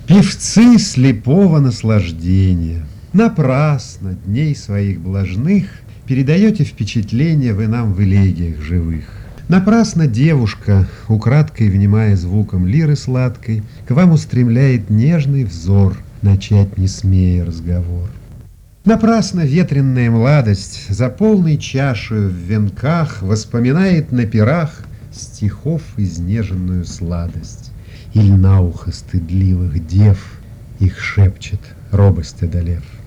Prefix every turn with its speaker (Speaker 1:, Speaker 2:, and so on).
Speaker 1: Певцы слепого наслаждения, напрасно дней своих блажных передаете впечатления вы нам в элегиях живых. Напрасно девушка, украдкой внимая звуком лиры сладкой, к вам устремляет нежный взор, начать не смея разговор. Напрасно ветренная младость за полной чашею в венках воспоминает на пирах стихов изнеженную сладость. Иль на ухо стыдливых дев их шепчет, робость одолев.